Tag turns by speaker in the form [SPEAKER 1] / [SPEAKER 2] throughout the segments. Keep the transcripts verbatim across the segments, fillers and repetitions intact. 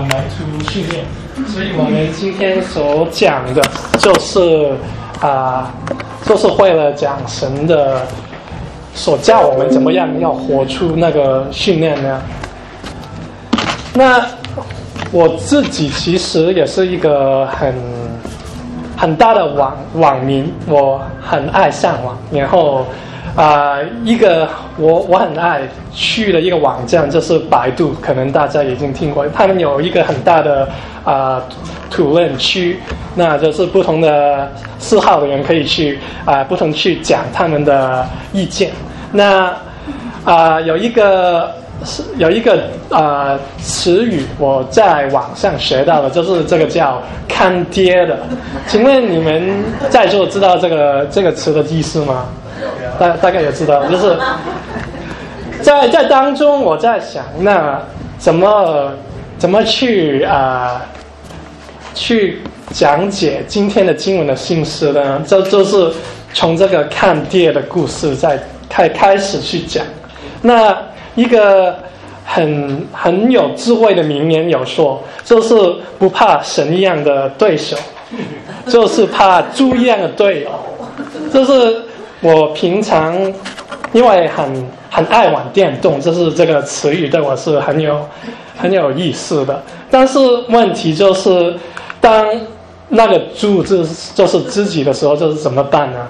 [SPEAKER 1] 门徒训练，所以我们今天所讲的就是啊、呃，就是为了讲神的所教我们怎么样要活出那个训练呢？那我自己其实也是一个很很大的网网民，我很爱上网，然后啊、呃，一个我我很爱去的一个网站就是百度，可能大家已经听过，他们有一个很大的啊、呃、讨论区，那就是不同的嗜好的人可以去啊、呃、不同去讲他们的意见。那啊、呃、有一个有一个啊、呃、词语我在网上学到的，就是这个叫看爹的。请问你们在座知道这个这个词的意思吗？大大概也知道，就是在在当中我在想，那怎么怎么去啊、呃、去讲解今天的经文的信息呢？这就是从这个看爹的故事在开开始去讲。那一个很很有智慧的名言有说，就是不怕神一样的对手，就是怕猪一样的队友。就是我平常因为很很爱玩电动，就是这个词语对我是很有很有意思的。但是问题就是，当那个猪就是就是自己的时候，就是怎么办呢？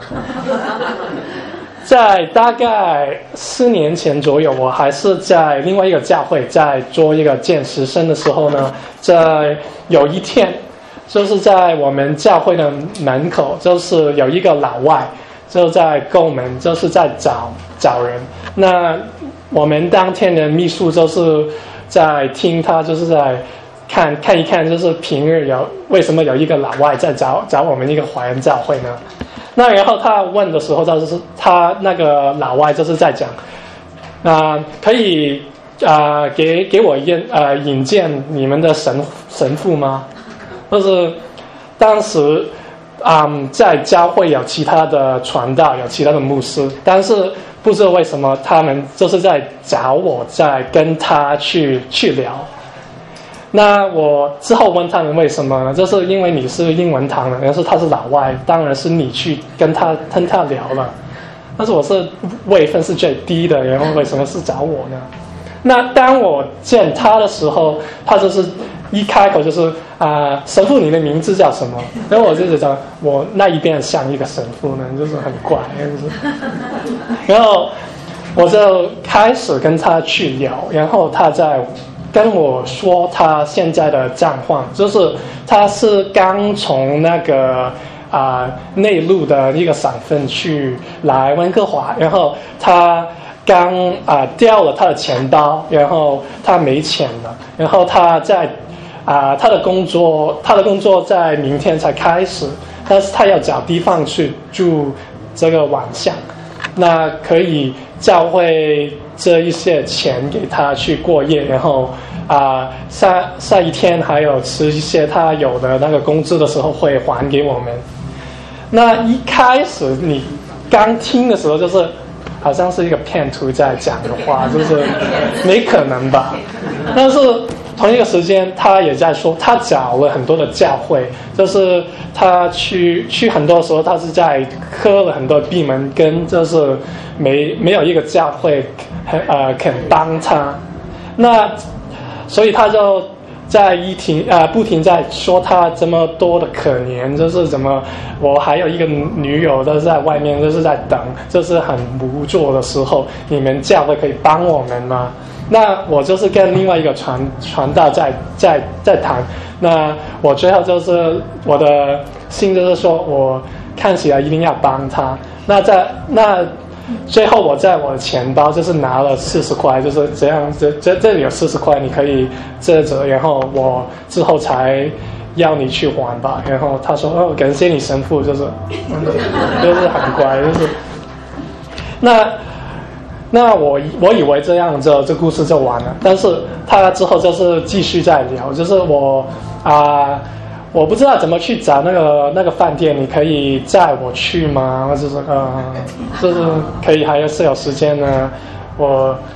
[SPEAKER 1] 在大概四年前左右，我还是在另外一个教会在做一个见习生的时候呢，在有一天，就是在我们教会的门口，就是有一个老外就在叩门，就是在找找人。那我们当天的秘书就是在听他，就是在看看一看，就是平日有为什么有一个老外在找找我们一个华人教会呢？那然后他问的时候，就是他那个老外就是在讲，啊、呃，可以啊、呃、给给我引呃引荐你们的神神父吗？就是当时啊、嗯、在教会有其他的传道，有其他的牧师，但是不知道为什么他们就是在找我，在跟他去去聊。那我之后问他们为什么呢？就是因为你是英文堂的，但是他是老外，当然是你去跟他跟他聊了。但是我是位分是最低的，然后为什么是找我呢？那当我见他的时候，他就是一开口就是啊、呃，神父你的名字叫什么？然后我就觉得我那一边像一个神父呢，就是很怪，就是，然后我就开始跟他去聊，然后他在跟我说他现在的状况，就是他是刚从那个啊、呃、内陆的一个省份去来温哥华，然后他刚啊、呃、掉了他的钱包，然后他没钱了，然后他在啊、呃、他的工作他的工作在明天才开始，但是他要找地方去住这个晚上，那可以教会这一些钱给他去过夜，然后啊、呃、下下一天还有吃一些他有的那个工资的时候会还给我们。那一开始你刚听的时候，就是好像是一个骗徒在讲的话，就是没可能吧？但是同一个时间，他也在说，他找了很多的教会，就是他去去很多时候，他是在磕了很多闭门羹，就是没没有一个教会很呃肯帮他。那所以他就在一停啊、呃、不停在说他这么多的可怜，就是怎么我还有一个女友都在外面，就是在等，就是很无助的时候，你们教会可以帮我们吗？那我就是跟另外一个传传道在在在谈，那我最后就是我的心就是说我看起来一定要帮他。那在那最后我在我的钱包就是拿了四十块，就是这样，这这这里有四十块，你可以折折，然后我之后才要你去还吧。然后他说哦，感谢你神父，就是就是很乖，就是那。那我我以为这样就这故事就完了，但是他之后就是继续在聊，就是我啊、呃，我不知道怎么去找那个那个饭店，你可以载我去吗？就是呃，就是可以，还是有时间呢，我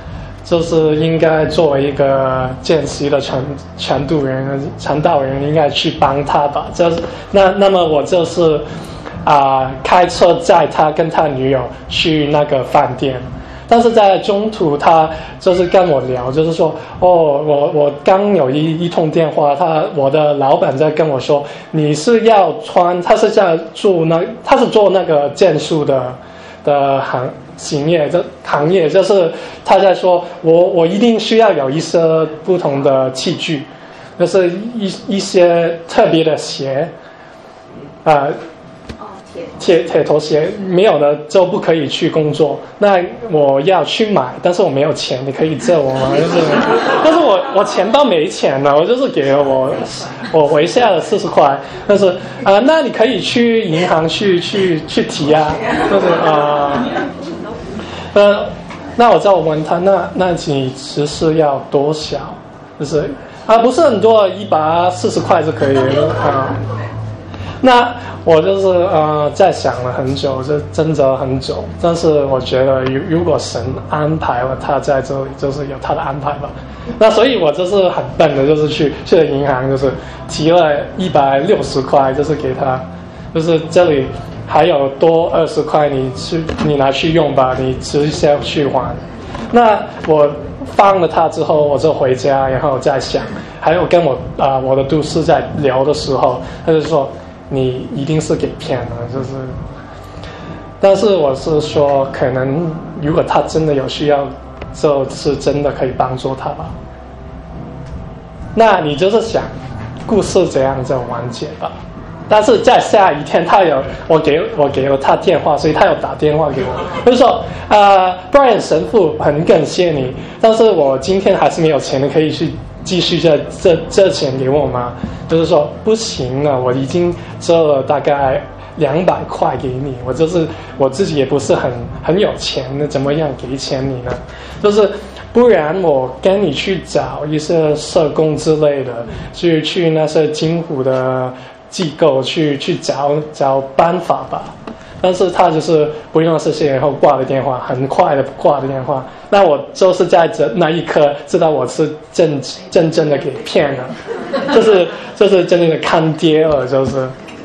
[SPEAKER 1] 就是应该作为一个见习的传传道人、传道人，应该去帮他吧。就是那那么我就是啊、呃、开车载他跟他女友去那个饭店。但是在中途，他就是跟我聊，就是说，哦，我我刚有一一通电话，他我的老板在跟我说，你是要穿，他是在做那，他是做那个建筑的的行行业，这行业就是他在说我我一定需要有一些不同的器具，就是一一些特别的鞋，啊、呃。铁铁头鞋没有的就不可以去工作，那我要去买，但是我没有钱，你可以借我吗？就是，但是我我钱包没钱了，我就是给了我我回下了四十块，但是啊、呃，那你可以去银行去去去提啊，就是啊，呃, 呃，那我再问他，那那你只是要多少？就是啊，不是很多，一百四十块就可以了啊。那我就是呃在想了很久，就挣扎很久，但是我觉得如如果神安排了他在这里，就是有他的安排吧。那所以我就是很笨的，就是去去了银行，就是提了一百六十块，就是给他，就是这里还有多二十块，你去你拿去用吧，你直接去还。那我放了他之后，我就回家，然后再想，还有跟我啊、呃、我的同事在聊的时候，他就说。你一定是给骗了，就是，但是我是说，可能如果他真的有需要，就是真的可以帮助他吧。那你就是想，故事怎样就完结吧。但是在下一天，他有我给我给了他电话，所以他有打电话给我，就是说啊 ，Brian 神父，很感谢你，但是我今天还是没有钱，你可以去。继续这这这钱给我吗？就是说不行了，我已经折了大概两百块给你，我就是我自己也不是很很有钱，那怎么样给钱你呢？就是不然我跟你去找一些社工之类的，去去那些金湖的机构去去找找办法吧。但是他就是不用这些，然后挂了电话，很快的挂了电话。那我就是在这那一刻知道我是真真正的给骗了，就是就是真正的看跌了，就是。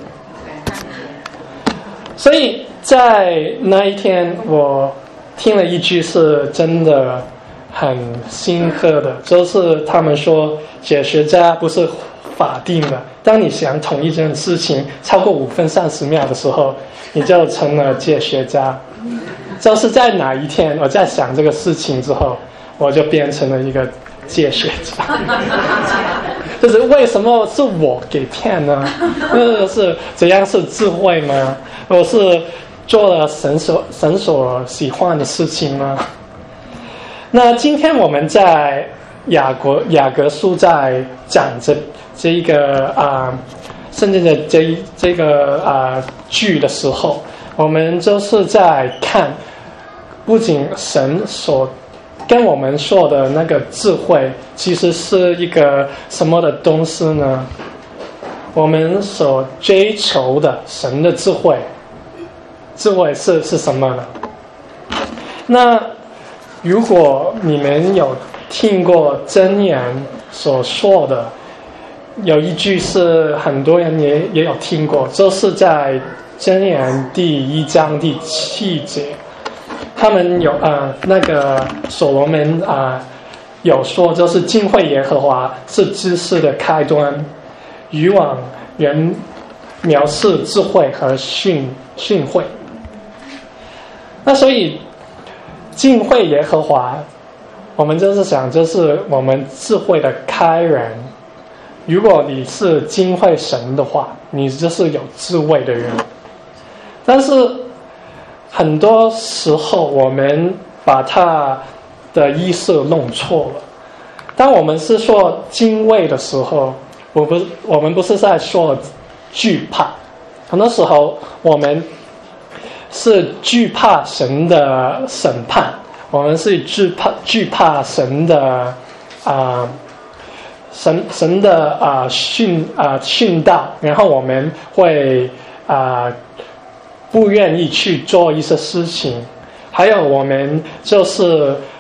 [SPEAKER 1] 所以在那一天，我听了一句是真的很深刻的，就是他们说解学家不是法定的，当你想同一件事情超过五分三十秒的时候，你就成了解学家。就是在哪一天我在想这个事情之后，我就变成了一个解学家。就是为什么是我给骗呢？那是怎样是智慧吗？我是做了神所神所喜欢的事情吗？那今天我们在雅各雅各书在讲这这一个啊、呃，圣经的这这个啊、呃、剧的时候，我们就是在看，不仅神所跟我们说的那个智慧，其实是一个什么的东西呢？我们所追求的神的智慧，智慧是是什么呢？那如果你们有听过箴言所说的，有一句是很多人也也有听过，就是在箴言第一章第七节，他们有呃那个所罗门啊、呃、有说，就是敬畏耶和华是知识的开端，愚妄人藐视智慧和训训诲。那所以敬畏耶和华，我们就是想，就是我们智慧的开人。如果你是敬畏神的话，你就是有智慧的人。但是很多时候我们把他的意思弄错了。当我们是说敬畏的时候，我不我们不是在说惧怕，很多时候我们是惧怕神的审判，我们是惧怕惧怕神的啊、呃、神神的啊、呃、训啊、呃、训导，然后我们会啊、呃、不愿意去做一些事情，还有我们就是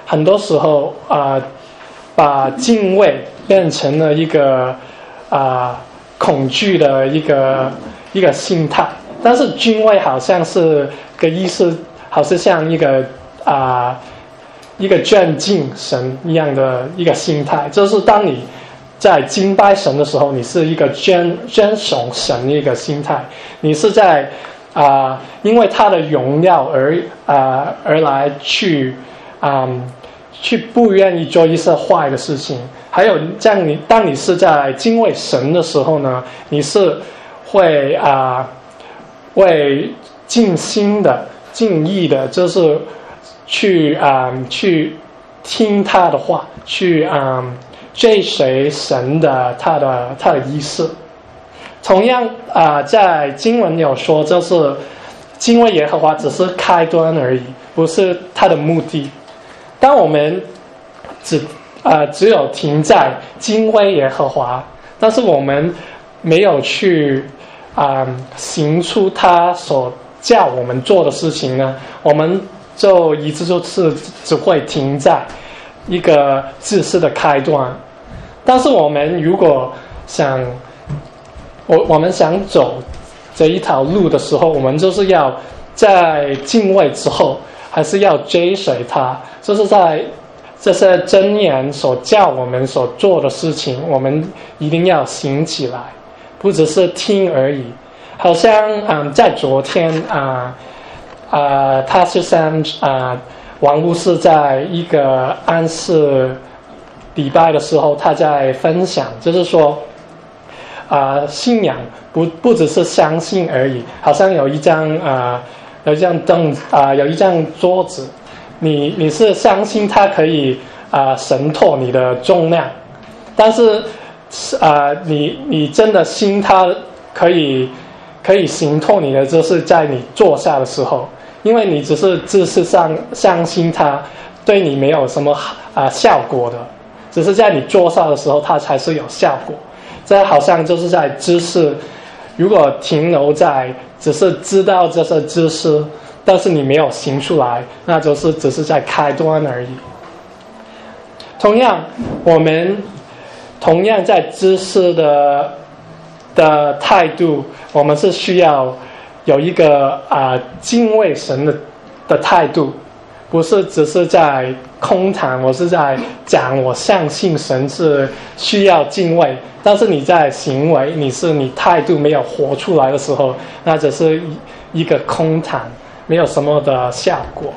[SPEAKER 1] 很多时候啊、呃，把敬畏变成了一个啊、呃、恐惧的一个一个心态，但是敬畏好像是个意思，好像像一个啊、呃、一个尊敬神一样的一个心态，就是当你在敬拜神的时候，你是一个尊尊崇神的一个心态，你是在啊、呃、因为他的荣耀而啊、呃、而来去啊、呃、去不愿意做一些坏的事情。还有这样你当你是在敬畏神的时候呢，你是会啊、呃、会尽心的尽意的，就是去啊、呃、去听他的话，去啊、呃追随神的他的他的意思。同样啊、呃，在经文有说，就是敬畏耶和华只是开端而已，不是他的目的。当我们只啊、呃、只有停在敬畏耶和华，但是我们没有去啊、呃、行出他所叫我们做的事情呢，我们就一直就是只会停在一个自私的开端。但是我们如果想我我们想走这一条路的时候，我们就是要在敬畏之后还是要追随他，就是在这些箴言所教我们所做的事情，我们一定要行起来，不只是听而已。好像嗯，在昨天啊啊、呃呃，他是像啊王牧师在一个安息礼拜的时候，他在分享，就是说，啊、呃，信仰不不只是相信而已。好像有一张啊、呃，有一张凳啊、呃，有一张桌子，你你是相信它可以啊、呃、承托你的重量，但是啊、呃，你你真的信它可以可以承托你的，就是在你坐下的时候，因为你只是知识上相信它，对你没有什么啊、呃、效果的。只是在你做上的时候，它才是有效果。这好像就是在知识，如果停留在只是知道这些知识，但是你没有行出来，那就是只是在开端而已。同样，我们同样在知识的的态度，我们是需要有一个啊、呃、敬畏神的的态度。不是只是在空谈，我是在讲我相信神是需要敬畏，但是你在行为，你是你态度没有活出来的时候，那只是一个空谈，没有什么的效果。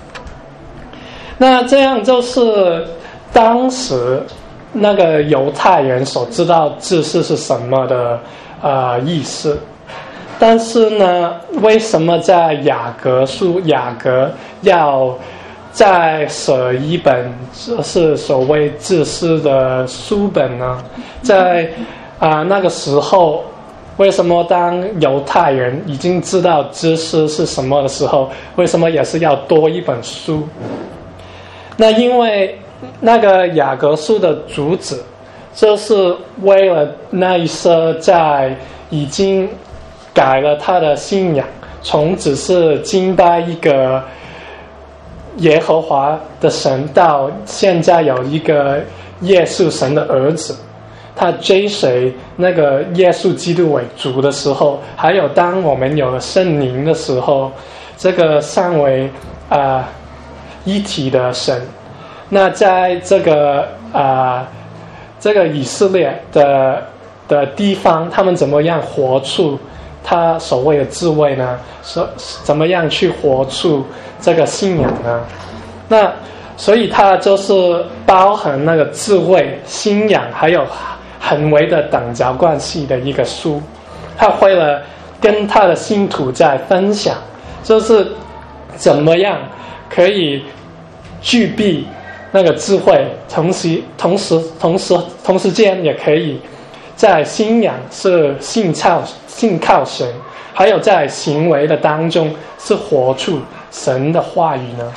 [SPEAKER 1] 那这样就是当时那个犹太人所知道知识是什么的呃意思。但是呢，为什么在雅各书雅各要再舍一本是所谓自私的书本呢？在啊、呃、那个时候，为什么当犹太人已经知道知识是什么的时候，为什么也是要多一本书？那因为那个雅各书的主旨，就是为了那一些在已经改了他的信仰，从只是敬拜一个耶和华的神，到现在有一个耶稣神的儿子，他追随那个耶稣基督为主的时候，还有当我们有了圣灵的时候，这个三为啊、呃、一体的神，那在这个啊、呃、这个以色列的的地方，他们怎么样活出他所谓的智慧呢？说怎么样去活出这个信仰呢？那所以它就是包含那个智慧、信仰，还有很微的等角关系的一个书。他为了跟他的信徒在分享，就是怎么样可以具备那个智慧，同时同时同时同时间也可以在信仰是信靠信靠神，还有在行为的当中是活出神的话语呢？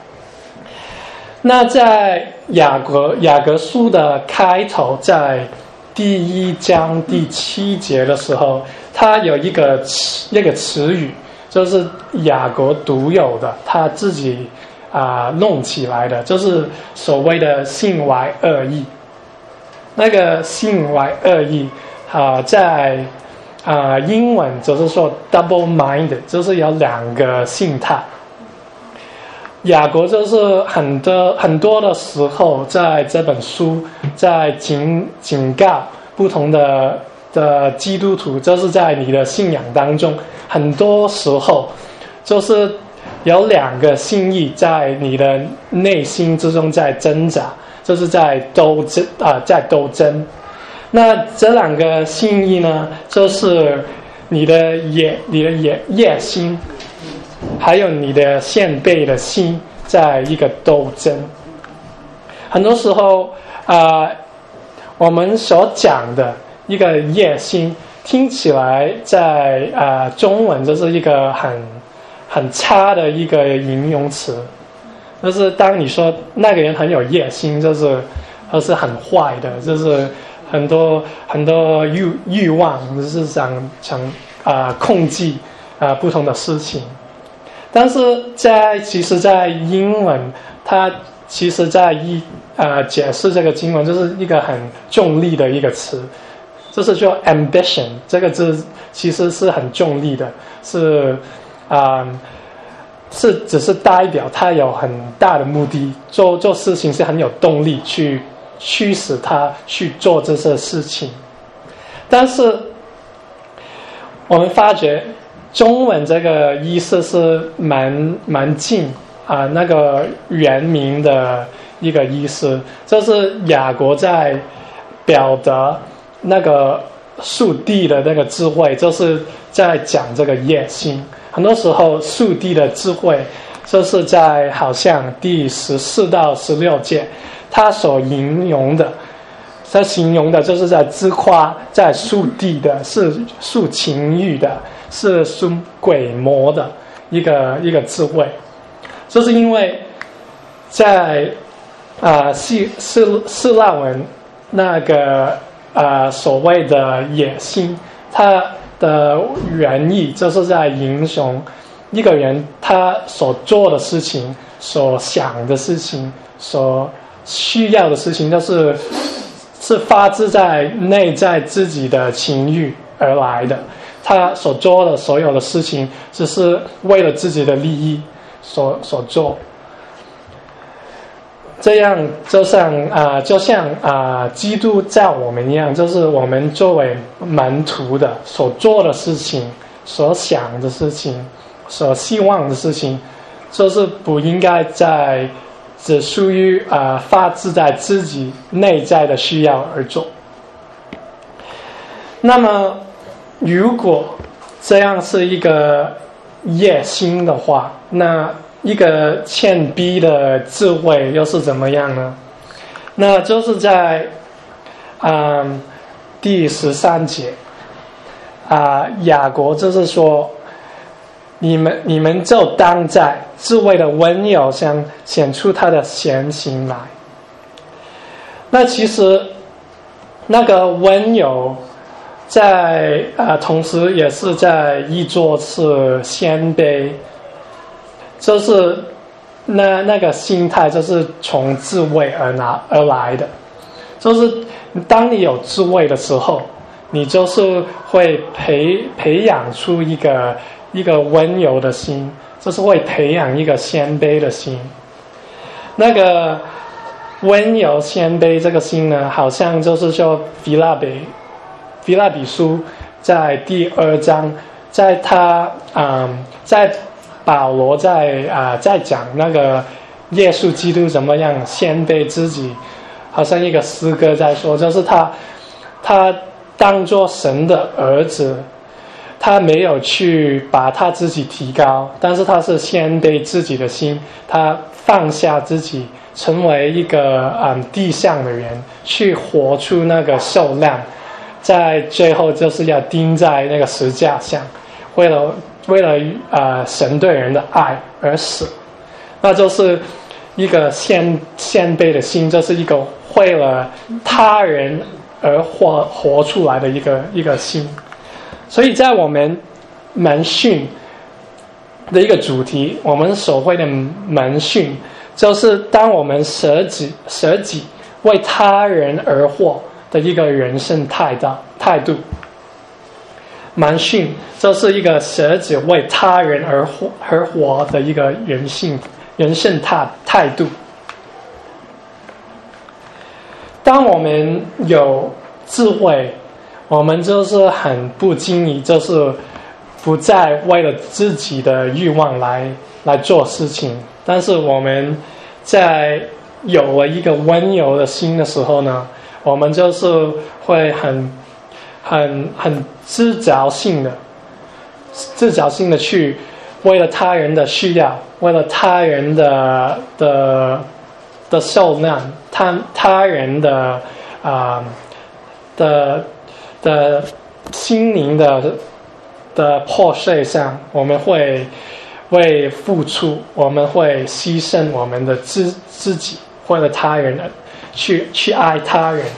[SPEAKER 1] 那在雅各雅各书的开头，在第一章第七节的时候，它有一个一个词语，就是雅各独有的，他自己啊、呃、弄起来的，就是所谓的性怀二意。那个性怀二意啊、呃，在啊、呃、英文就是说 double mind， 就是有两个性态。雅各就是很多很多的时候，在这本书在警警告不同的的基督徒，就是在你的信仰当中，很多时候就是有两个心意在你的内心之中在挣扎，就是在斗争啊、呃，在斗争。那这两个心意呢，就是你的野、你的野野心，还有你的献卑的心，在一个斗争。很多时候啊、呃，我们所讲的一个野心，听起来在啊、呃、中文就是一个很很差的一个形容词。就是当你说那个人很有野心，就是而是很坏的，就是很多很多欲欲望，就是想想啊、呃、控制啊、呃、不同的事情。但是在其实在英文，它其实在一呃解释这个经文，就是一个很重力的一个词，就是说 ambition 这个字其实是很重力的，是啊、呃、是只是代表他有很大的目的，做做事情是很有动力去驱使他去做这些事情。但是我们发觉中文这个意思是蛮蛮近啊、呃，那个原名的一个意思，就是雅各在表达那个树地的那个智慧，就是在讲这个野心。很多时候树地的智慧就是在好像第十四到十六节他所形容的，他形容的就是在自夸，在树地的，是树情欲的，是树鬼魔的一个一个智慧。就是因为在啊希希希腊文那个啊、呃、所谓的野心，它的原意就是在形容一个人他所做的事情，所想的事情，所需要的事情，就是是发自在内在自己的情欲而来的。他所做的所有的事情，只是为了自己的利益所所做。这样就像啊、呃，就像啊、呃，基督教我们一样，就是我们作为门徒的所做的事情，所想的事情，所希望的事情，就是不应该在只属于啊、呃、发自在自己内在的需要而做。那么，如果这样是一个野心的话，那一个谦卑的智慧又是怎么样呢？那就是在嗯第十三节啊、呃，雅各就是说，你们你们就当在智慧的温柔上显出他的贤行来。那其实那个温柔在啊、呃，同时也是在译作是谦卑。就是那那个心态，就是从智慧而拿而来的。就是当你有智慧的时候，你就是会培培养出一个一个温柔的心，就是会培养一个谦卑的心。那个温柔谦卑这个心呢，好像就是说腓立比腓立比书在第二章，在他嗯在。保罗在啊、呃、在讲那个耶稣基督怎么样谦卑自己，好像一个诗歌在说，就是他他当作神的儿子，他没有去把他自己提高，但是他是谦卑自己的心，他放下自己，成为一个嗯地上的人，去活出那个受难，在最后就是要钉在那个十架上，为了。为了呃神对人的爱而死，那就是一个谦谦卑的心，这是一个为了他人而活活出来的一个一个心。所以在我们门训的一个主题，我们所谓的门训，就是当我们舍己舍己为他人而活的一个人生态度态度。门训就是一个舍己为他人而活而活的一个人性人生态态度。当我们有智慧，我们就是很不经意，就是不再为了自己的欲望来来做事情。但是我们在有了一个温柔的心的时候呢，我们就是会很很很自觉性的自觉性的去为了他人的需要，为了他人的的的受难，他他人的啊、呃、的的心灵的的破碎上，我们会为付出，我们会牺牲我们的自自己，为了他人去去爱他人。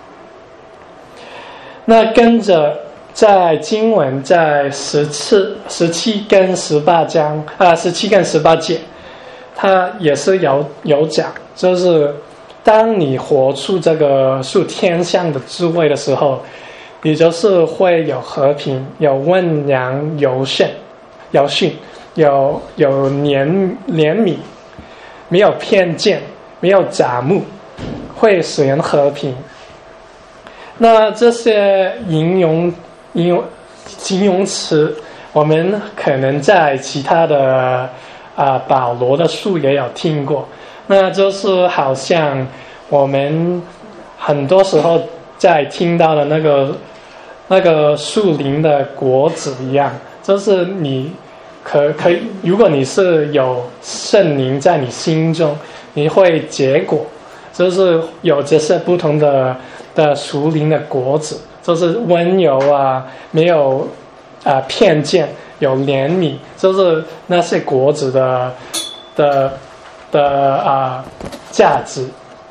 [SPEAKER 1] 那跟着在经文在十次十七跟十八章啊，十七跟十八节，它也是有有讲，就是当你活出这个属天象的智慧的时候，你就是会有和平，有温良柔顺，柔顺，有有怜怜悯，没有偏见，没有假目，会使人和平。那这些形容形容形容词，我们可能在其他的啊、呃、保罗的书也有听过。那就是好像我们很多时候在听到的那个那个树林的果子一样，就是你可可以，如果你是有圣灵在你心中，你会结果，就是有这些不同的的属灵的果子，就是温柔啊，没有啊、呃、偏见，有怜悯，就是那些果子的的的啊、呃、价值。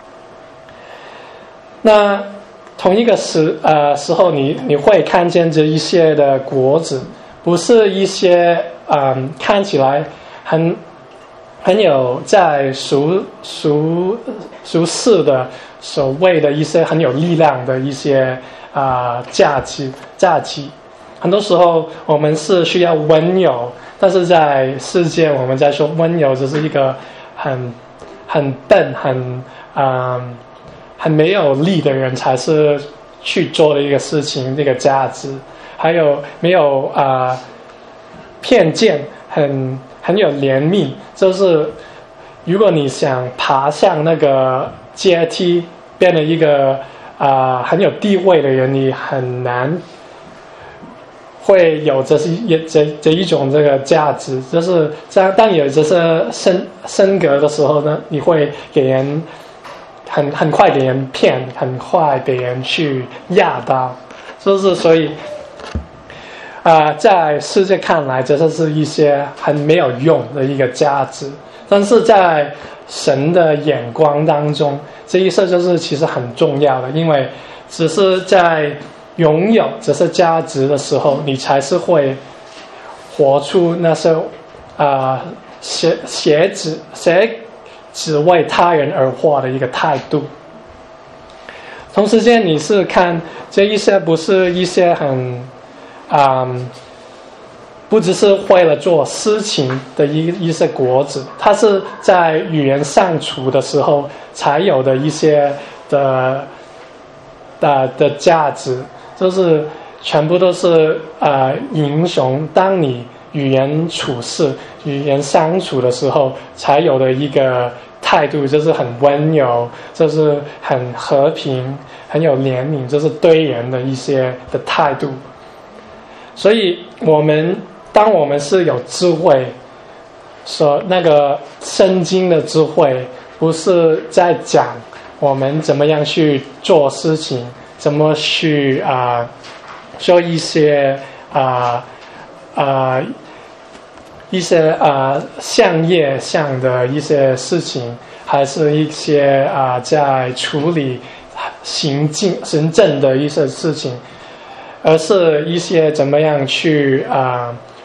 [SPEAKER 1] 那同一个时呃时候你，你会看见这一些的果子，不是一些嗯、呃、看起来很很有在俗俗俗世的所谓的一些很有力量的一些啊、呃、价值价值。很多时候我们是需要温柔，但是在世界我们在说温柔只是一个很很笨很啊。呃很没有力的人才是去做的一个事情，这个价值，还有没有啊、呃、偏见，很很有怜悯，就是如果你想爬上那个阶梯，变成一个啊、呃、很有地位的人，你很难会有这是一这这一种这个价值，就是当当有这些升升格的时候呢，你会给人。很很快给人骗，很快给人去压到，就是所以，啊、呃，在世界看来，这是一些很没有用的一个价值，但是在神的眼光当中，这一些就是其实很重要的，因为只是在拥有这些价值的时候，你才是会活出那些啊写写纸写。只为他人而活的一个态度。同时间，你是看这一些不是一些很，嗯，不只是为了做事情的一一些果子，它是在与人相处的时候才有的一些的的的价值，就是全部都是呃英雄。当你与人处事、与人相处的时候，才有的一个。态度就是很温柔，就是很和平，很有怜悯，就是对人的一些的态度。所以我们当我们是有智慧，说那个圣经的智慧，不是在讲我们怎么样去做事情，怎么去啊、呃、做一些啊啊。呃呃一些啊、呃、商业上的一些事情，还是一些啊、呃、在处理行政行政的一些事情，而是一些怎么样去啊、呃、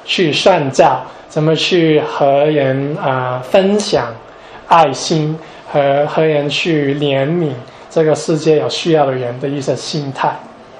[SPEAKER 1] 去宣教，怎么去和人啊、呃、分享爱心，和和人去怜悯这个世界有需要的人的一些心态。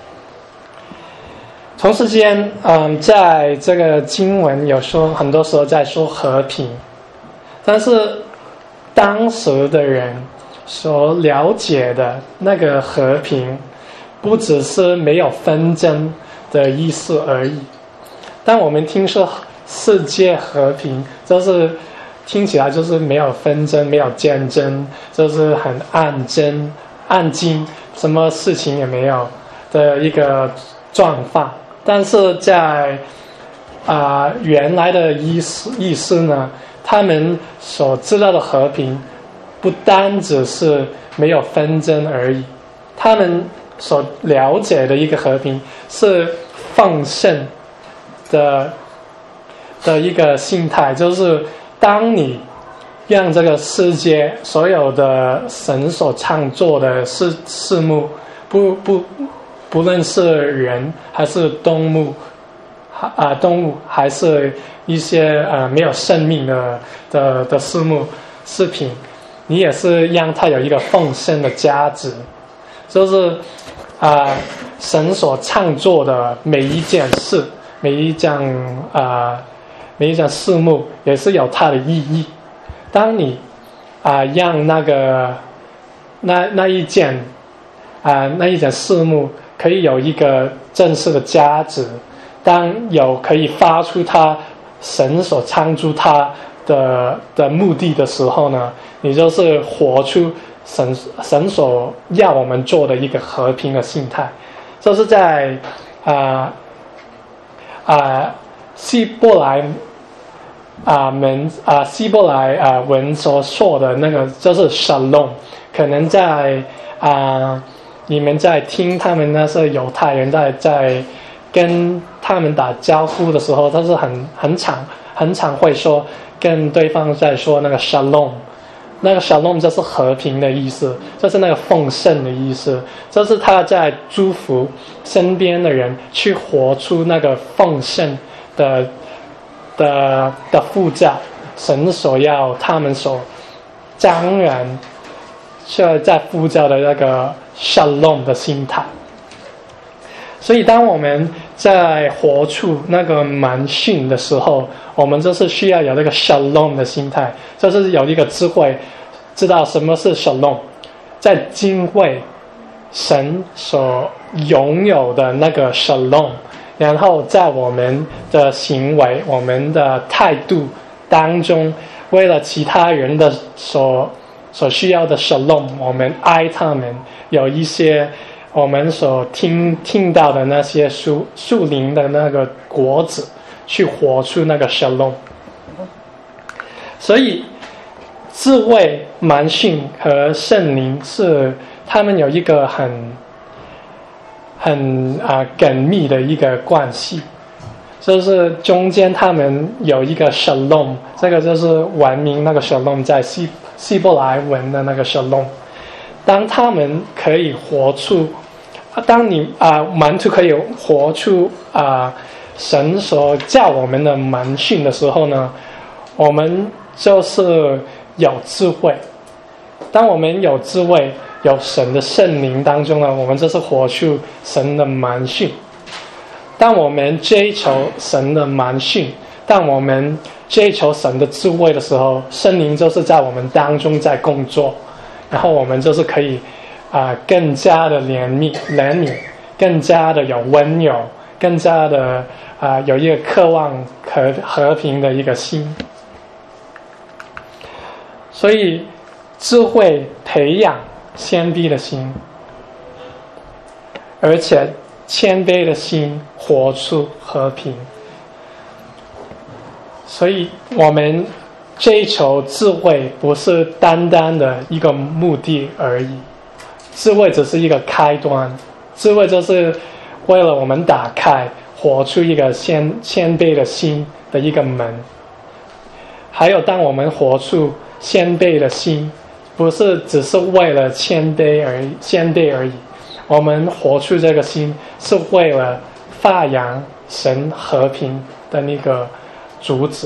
[SPEAKER 1] 同时间，嗯，在这个经文有说，很多时候在说和平，但是当时的人所了解的那个和平，不只是没有纷争的意思而已。当我们听说世界和平，就是听起来就是没有纷争、没有战争，就是很安静、安静，什么事情也没有的一个状况。但是在啊、呃、原来的意思意思呢，他们所知道的和平，不单只是没有纷争而已，他们所了解的一个和平是丰盛的的一个心态，就是当你让这个世界所有的神所创作的事事物，不不不论是人还是动物，啊、呃、动物还是一些呃没有生命的的的事物事品，你也是让它有一个丰盛的价值，就是啊、呃、神所创作的每一件事，每一件啊、呃、每一件事物也是有它的意义。当你啊、呃、让那个那那一件啊、呃、那一件事物可以有一个正式的价值，当有可以发出它神所创造它的的目的的时候呢，你就是活出神神所要我们做的一个和平的心态。就是在啊啊、呃呃、希伯来啊、呃、文啊、呃、希伯来啊、呃、文所说的那个就是 shalom， 可能在啊、呃、你们在听他们那些犹太人在在跟他们打招呼的时候，他是很很常很常会说跟对方在说那个 shalom， 那个 shalom 就是和平的意思，就是那个丰盛的意思，就是他在祝福身边的人去活出那个丰盛的的的呼召，神所要他们所彰然是在呼召的那个 shalom 的心态。所以当我们在活出那个满训的时候，我们就是需要有那个 shalom 的心态，就是有一个智慧，知道什么是 shalom， 在敬畏神所拥有的那个 shalom， 然后在我们的行为、我们的态度当中，为了其他人的所所需要的 shalom， 我们爱他们，有一些我们所听听到的那些树树林的那个果子，去活出那个 shalom。 所以智慧、蛮训和圣灵是他们有一个很很啊、呃、紧密的一个关系，就是中间他们有一个 shalom， 这个就是文明那个 shalom， 在希希伯来文的那个 shalom。 当他们可以活出，当你啊门徒可以活出啊神所叫我们的门训的时候呢，我们就是有智慧。当我们有智慧、有神的圣灵当中呢，我们就是活出神的门训。当我们追求神的门训，当我们追求神的智慧的时候，圣灵就是在我们当中在工作，然后我们就是可以啊、呃、更加的怜悯怜悯，更加的有温柔，更加的啊、呃、有一个渴望和和平的一个心。所以智慧培养谦卑的心，而且谦卑的心活出和平。所以我们追求智慧不是单单的一个目的而已，智慧只是一个开端，智慧就是为了我们打开活出一个谦谦卑的心的一个门。还有当我们活出谦卑的心，不是只是为了谦卑而已谦卑而已，我们活出这个心是为了发扬神和平的那个主旨。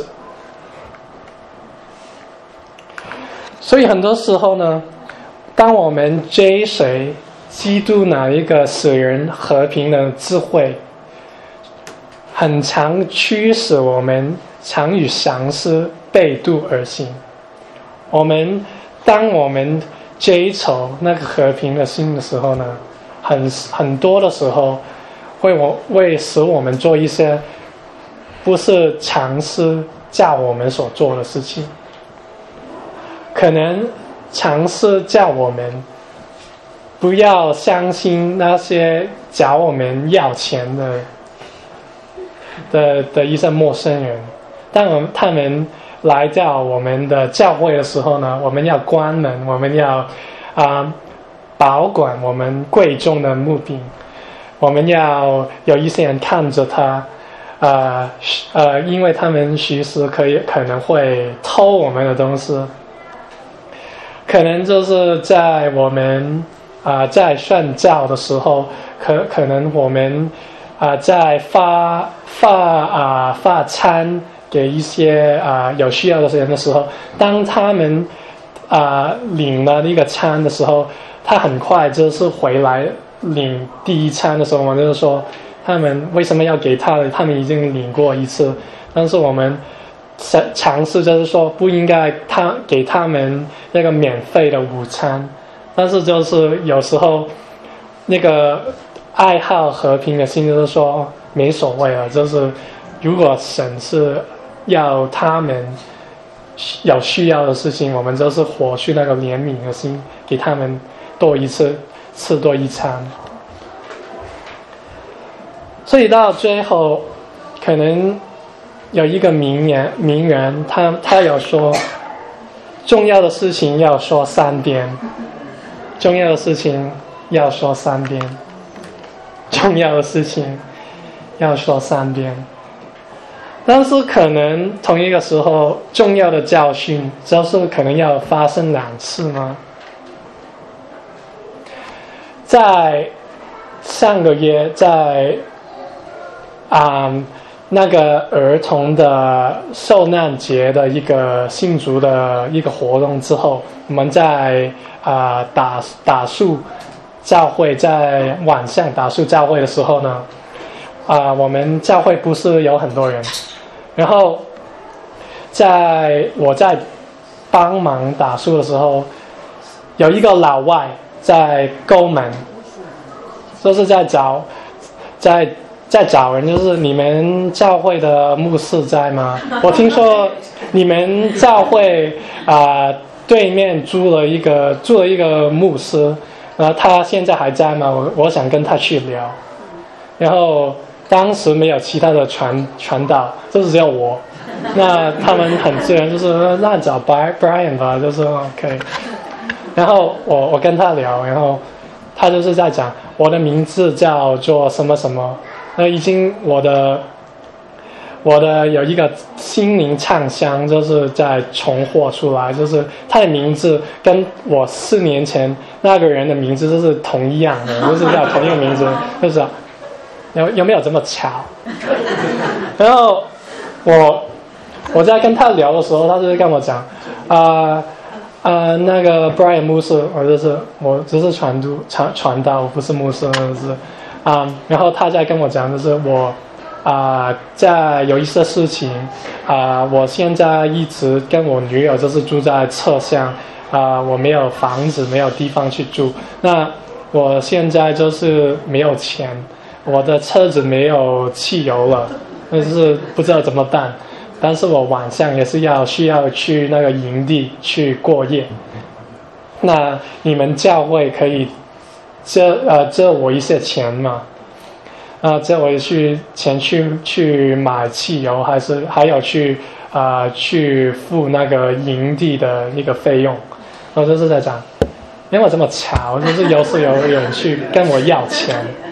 [SPEAKER 1] 所以很多时候呢，当我们追随基督那一个使人和平的智慧，很常驱使我们常与详思背道而行。我们当我们追求那个和平的心的时候呢，很很多的时候会我会使我们做一些不是尝试叫我们所做的事情，可能尝试叫我们不要相信那些找我们要钱的的的一些陌生人。当我们他们来到我们的教会的时候呢，我们要关门，我们要啊、呃、保管我们贵重的物品，我们要有一些人看着他，呃呃，因为他们随时可以可能会偷我们的东西，可能就是在我们啊、呃、在宣教的时候，可可能我们啊、呃、在发发啊、呃、发餐给一些啊、呃、有需要的人的时候，当他们啊、呃、领了那个餐的时候，他很快就是回来领第一餐的时候，我们就说他们为什么要给他？他们已经领过一次，但是我们尝试就是说不应该他给他们那个免费的午餐，但是就是有时候那个爱好和平的心就是说没所谓了，就是如果神是要他们有需要的事情，我们就是活出那个怜悯的心，给他们多一次，吃多一餐。所以到最后，可能有一个名言，名人他他有说，重要的事情要说三遍，重要的事情要说三遍，重要的事情要说三遍。但是可能同一个时候，重要的教训就是可能要发生两次吗？在上个月，在啊、嗯、那个儿童的受难节的一个庆祝的一个活动之后，我们在啊、呃、打打树教会，在晚上打树教会的时候呢，啊、呃、我们教会不是有很多人，然后在我在帮忙打树的时候，有一个老外在沟门，就是在找在在找人，就是你们教会的牧师在吗？我听说你们教会啊、呃、对面租了一个租了一个牧师，然后他现在还在吗？我我想跟他去聊。然后当时没有其他的传传道，就是只有我。那他们很自然就是那找 Brian 吧，就是 OK。然后我我跟他聊，然后他就是在讲我的名字叫做什么什么，那已经我的我的有一个心灵畅想就是在重获出来，就是他的名字跟我四年前那个人的名字就是同一样的，就是叫同一个名字，就是有有没有这么巧？然后我我在跟他聊的时候，他就跟我讲啊。呃呃，那个 Brian 牧师，我就是我只是传读传传道，我不是牧师，就是啊、嗯。然后他在跟我讲，就是我啊、呃，在有一些事情啊、呃，我现在一直跟我女友就是住在侧巷啊、呃，我没有房子，没有地方去住。那我现在就是没有钱，我的车子没有汽油了，就是不知道怎么办。但是我晚上也是要需要去那个营地去过夜，那你们教会可以借呃借我一些钱吗？啊，借我去钱去去买汽油，还是还有去啊、呃、去付那个营地的那个费用？我就是在讲，因为我这么巧，就是有时有人去跟我要钱。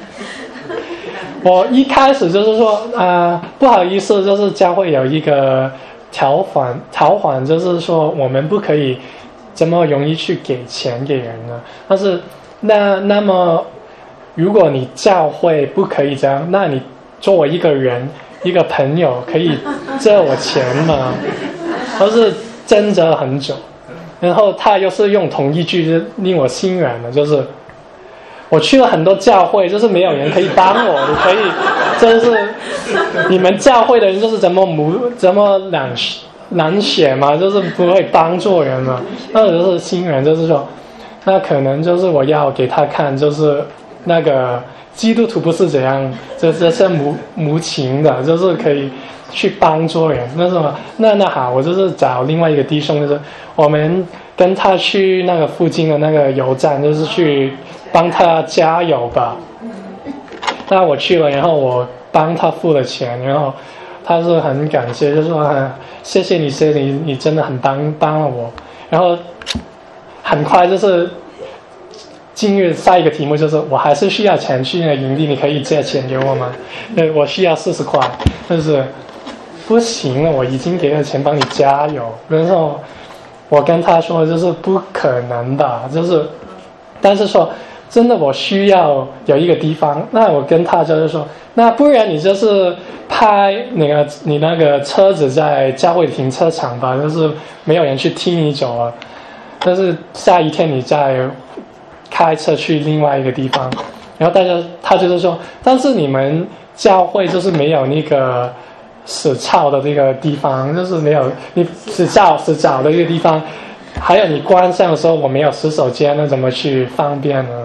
[SPEAKER 1] 我一开始就是说啊、呃，不好意思，就是教会有一个条款，条款就是说我们不可以这么容易去给钱给人呢。但是那那么，如果你教会不可以这样，那你作为一个人一个朋友可以借我钱吗？都是挣扎很久，然后他又是用同一句令我心软的，就是我去了很多教会，就是没有人可以帮我，你可以，就是你们教会的人就是怎么母怎么难难写嘛，就是不会帮助人嘛。那我就是心软，就是说，那可能就是我要给他看，就是那个基督徒不是这样，这这是无无情的，就是可以去帮助人。那什么，那那好，我就是找另外一个弟兄，就是我们跟他去那个附近的那个油站，就是去帮他加油吧。那我去了，然后我帮他付了钱，然后他是很感谢，就说、啊、谢谢你，谢谢你，你真的很帮帮了我。然后很快就是进入下一个题目，就是我还是需要钱去那个营地，你可以借钱给我吗？呃，我需要四十块，但是不行了，我已经给了钱帮你加油。然后我跟他说，就是不可能的，就是但是说真的我需要有一个地方，那我跟他就是说，那不然你就是拍那个你那个车子在教会停车场吧，就是没有人去踢你走了，但是下一天你再开车去另外一个地方。然后大家他就是说，但是你们教会就是没有那个死操的这个地方，就是没有你死操死澡的一个地方，还有你关上的时候我没有洗手间，那怎么去方便呢？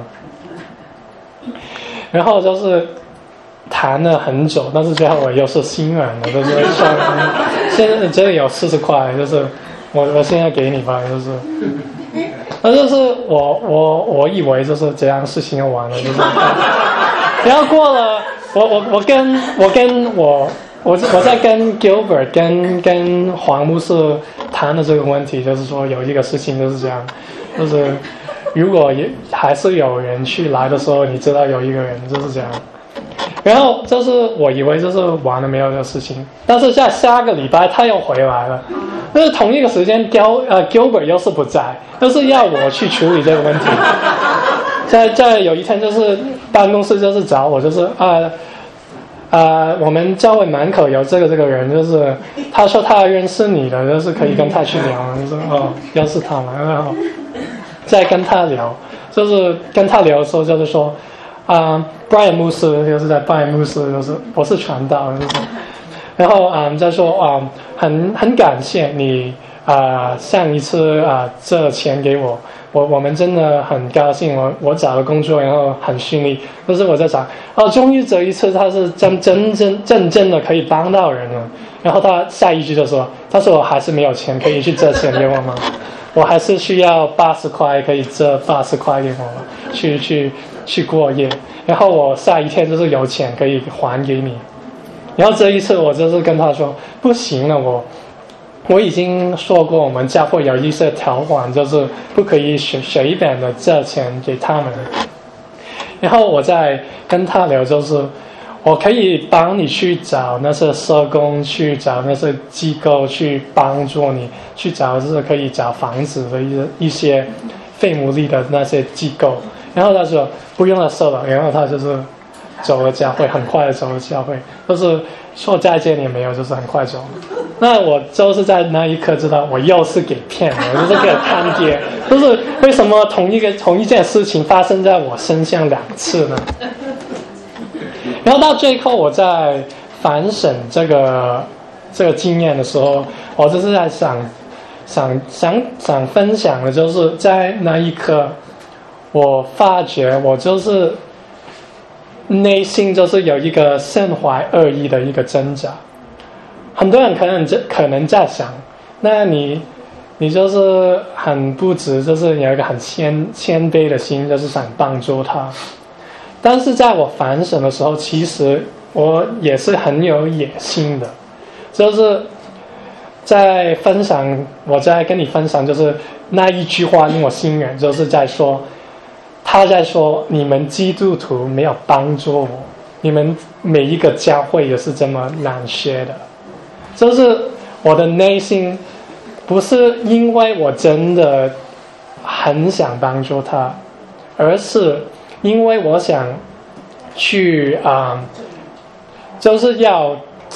[SPEAKER 1] 然后就是谈了很久，但是最后我又是心软了，就是说现在这里有四十块，就是我我现在给你吧，就是那就是我我我以为就是这样事情就完了，就是然后过了我我我跟我跟我我我在跟 Gilbert 跟跟黄牧师谈的这个问题，就是说有一个事情就是这样，就是如果也还是有人去来的时候，你知道有一个人就是这样，然后就是我以为就是完了没有这个事情，但是在下个礼拜他又回来了，但是同一个时间 Gil 呃 Gilbert 又是不在，就是要我去处理这个问题。在在有一天就是办公室就是找我，就是啊啊、呃、我们教会门口有这个这个人，就是他说他认识你的，就是可以跟他去聊，就是哦又是他嘛，然后再跟他聊，就是跟他聊的时候就是说啊、呃、Brian 牧师就是在 Brian 牧师就是我是传道，就是然后啊、呃、再说啊、呃、很很感谢你啊、呃、上一次啊、呃、这钱给我。我我们真的很高兴，我我找了工作，然后很顺利。但是我在想，哦，终于这一次他是真真真真正的可以帮到人了。然后他下一句就说：“但是我还是没有钱，可以去借钱给我吗？我还是需要八十块，可以借八十块给我吗？去去去过夜。然后我下一天就是有钱可以还给你。然后这一次我就是跟他说，不行了，我。”我已经说过，我们教会有一些条款，就是不可以随随便的借钱给他们。然后我再跟他聊，就是我可以帮你去找那些社工，去找那些机构去帮助你，去找就是可以找房子的一些一些非牟利的那些机构。然后他说不用了，收了。然后他就是走了教会，很快的走了教会，就是说再见也没有，就是很快走了。那我就是在那一刻知道我又是给骗了，我就是给贪爹。就是为什么同一个同一件事情发生在我身上两次呢？然后到最后我在反省这个这个经验的时候，我就是在想想想想分享的，就是在那一刻我发觉我就是内心就是有一个心怀恶意的一个挣扎。很多人可能可能在想，那你你就是很不值，就是有一个很谦谦卑的心，就是想帮助他。但是在我反省的时候，其实我也是很有野心的，就是在分享，我在跟你分享，就是那一句话令我心软，就是在说，他在说你们基督徒没有帮助我，你们每一个教会也是这么难学的。就是我的内心不是因为我真的很想帮助他，而是因为我想去啊、呃，就是要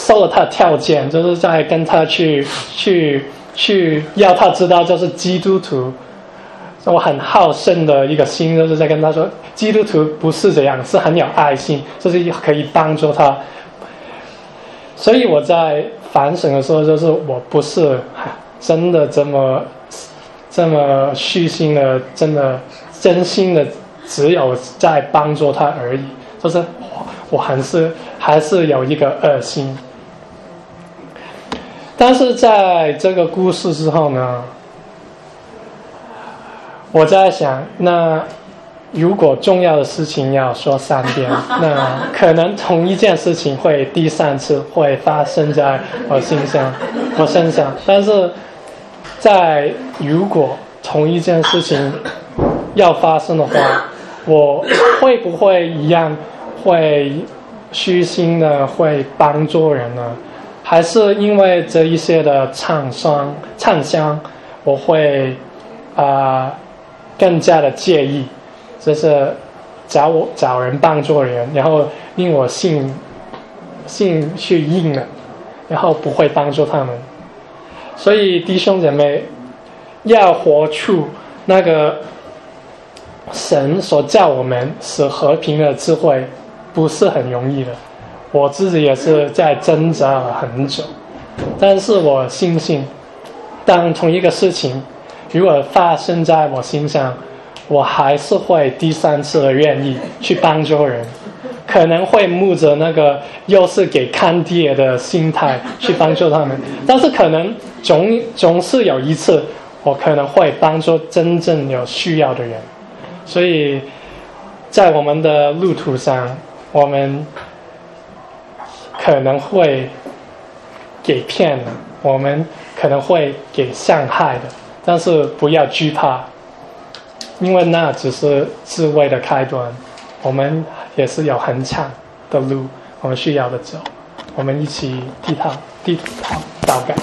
[SPEAKER 1] 收了他的条件，就是在跟他去去去要他知道就是基督徒。我很好胜的一个心，就是在跟他说，基督徒不是这样，是很有爱心，就是可以帮助他。所以我在反省的时候，就是我不是真的这么这么虚心的，真的真心的，只有在帮助他而已。就是我还是还是有一个恶心。但是在这个故事之后呢，我在想，那如果重要的事情要说三遍，那可能同一件事情会第三次会发生在我身上，我身上。但是在如果同一件事情要发生的话，我会不会一样会虚心的会帮助人呢？还是因为这一些的畅商畅销，我会啊、呃、更加的介意，就是找我找人帮助人，然后令我兴兴趣硬了，然后不会帮助他们。所以弟兄姐妹，要活出那个神所叫我们使和平的智慧，不是很容易的。我自己也是在挣扎了很久，但是我相信，当同一个事情如果发生在我身上，我还是会第三次的愿意去帮助人，可能会冒着那个又是给看爹的心态去帮助他们，但是可能总总是有一次我可能会帮助真正有需要的人。所以在我们的路途上，我们可能会给骗了，我们可能会给伤害的，但是不要惧怕，因为那只是智慧的开端，我们也是有很长的路我们需要的走。我们一起低头低头祷告。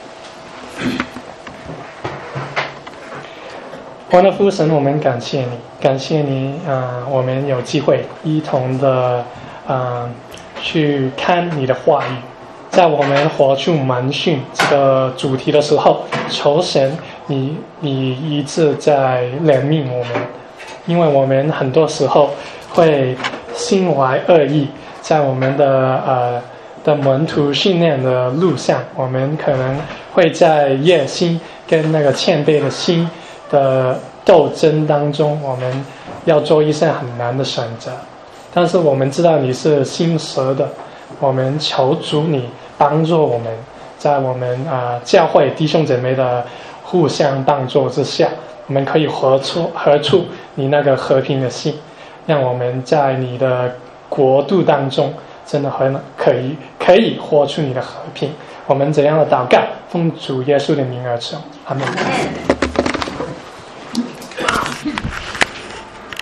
[SPEAKER 1] 我的父神，我们感谢你，感谢你啊、呃！我们有机会一同的啊、呃、去看你的话语，在我们活出门训这个主题的时候，求神你你一直在怜悯我们，因为我们很多时候会心怀恶意，在我们的呃的门徒训练的路上，我们可能会在热心跟那个谦卑的心的斗争当中，我们要做一些很难的选择。但是我们知道你是心蛇的，我们求主你帮助我们，在我们啊、呃、教会弟兄姐妹的互相帮助之下，我们可以合出合出你那个和平的心，让我们在你的国度当中真的很可以可以活出你的和平。我们怎样的祷告，奉主耶稣的名而求，阿们。